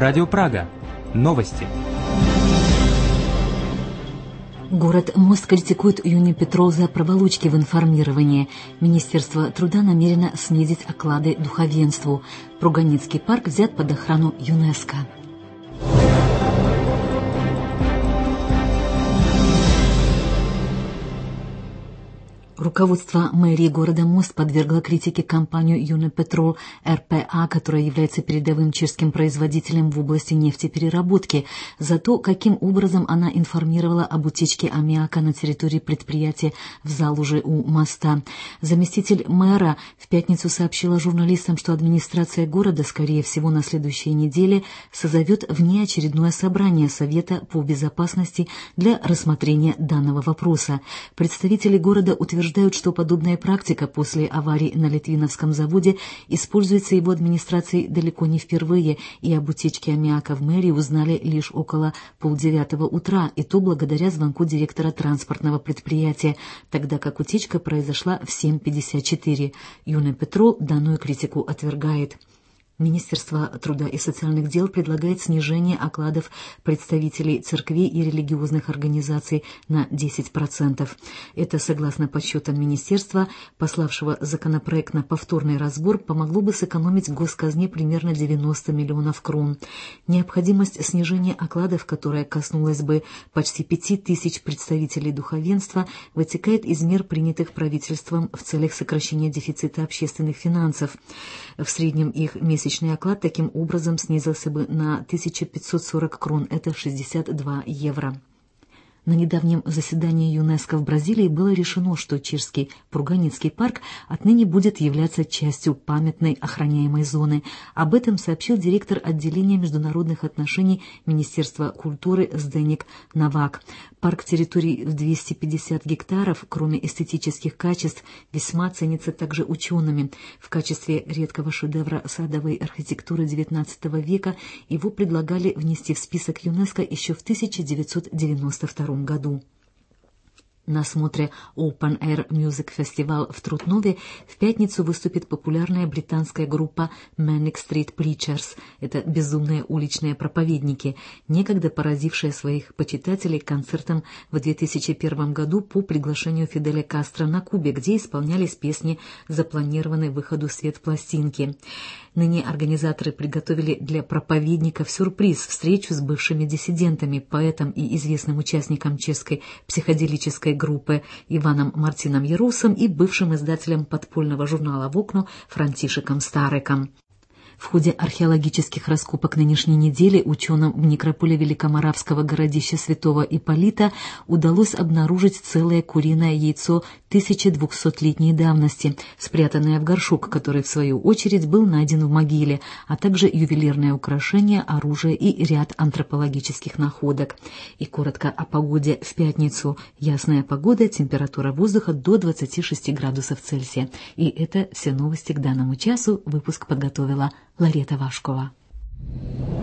Радио Прага. Новости. Город Мост критикует Юнипетрол за проволочки в информировании. Министерство труда намерено снизить оклады духовенству. Пруганицкий парк взят под охрану ЮНЕСКО. Руководство мэрии города Мост подвергло критике компанию Юнипетрол РПА, которая является передовым чешским производителем в области нефтепереработки, за то, каким образом она информировала об утечке аммиака на территории предприятия в Залуже у моста. Заместитель мэра в пятницу сообщила журналистам, что администрация города, скорее всего, на следующей неделе созовет внеочередное собрание Совета по безопасности для рассмотрения данного вопроса. Представители города утверждают, что подобная практика после аварии на Литвиновском заводе используется его администрацией далеко не впервые, и об утечке аммиака в мэрии узнали лишь около 8:30 утра, и то благодаря звонку директора транспортного предприятия, тогда как утечка произошла в 7:54. Юнипетрол данную критику отвергает. Министерство труда и социальных дел предлагает снижение окладов представителей церквей и религиозных организаций на 10%. Это, согласно подсчетам министерства, пославшего законопроект на повторный разбор, помогло бы сэкономить госказне примерно 90 миллионов крон. Необходимость снижения окладов, которая коснулась бы почти 5000 представителей духовенства, вытекает из мер, принятых правительством в целях сокращения дефицита общественных финансов. В среднем их месячный оклад таким образом снизился бы на 1540 крон, это 62 евро. На недавнем заседании ЮНЕСКО в Бразилии было решено, что чешский Пруганицкий парк отныне будет являться частью памятной охраняемой зоны. Об этом сообщил директор отделения международных отношений Министерства культуры Зdeněk Novák. Парк территории в 250 гектаров, кроме эстетических качеств, весьма ценится также учеными. В качестве редкого шедевра садовой архитектуры XIX века его предлагали внести в список ЮНЕСКО еще в 1992 году. На смотре Open Air Music Festival в Трутнове в пятницу выступит популярная британская группа Manic Street Preachers. Это безумные уличные проповедники, некогда поразившие своих почитателей концертом в 2001 году по приглашению Фиделя Кастро на Кубе, где исполнялись песни, запланированные выходу в свет пластинки. Ныне организаторы приготовили для проповедников сюрприз — встречу с бывшими диссидентами, поэтом и известным участником чешской психоделической группы Иваном Мартином Ярусом и бывшим издателем подпольного журнала «Вокно» Франтишеком Стареком. В ходе археологических раскопок нынешней недели ученым в некрополе великоморавского городища Святого Ипполита удалось обнаружить целое куриное яйцо 1200-летней давности, спрятанное в горшок, который, в свою очередь, был найден в могиле, а также ювелирное украшение, оружие и ряд антропологических находок. И коротко о погоде в пятницу. Ясная погода, температура воздуха до 26 градусов Цельсия. И это все новости к данному часу. Выпуск подготовила Ларета Вашкова.